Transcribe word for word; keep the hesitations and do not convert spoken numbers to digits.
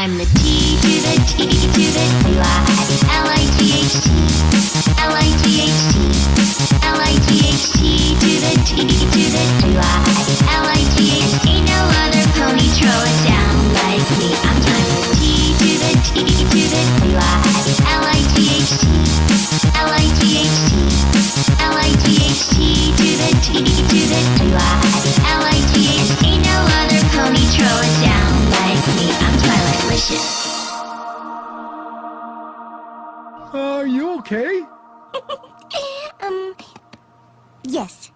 I'm the T to the T to the T I L I G H T L I G H T L I G H T to the T to the T I L I G H T. Ain't no other pony throw it down like me. I'm I'm the T to the T to the T I L I G H T L I G H T L I G H T to the T to the T I L I G H T. Ain't no other pony throw it down like me. I'm Twilighticious. Are you okay? um, yes.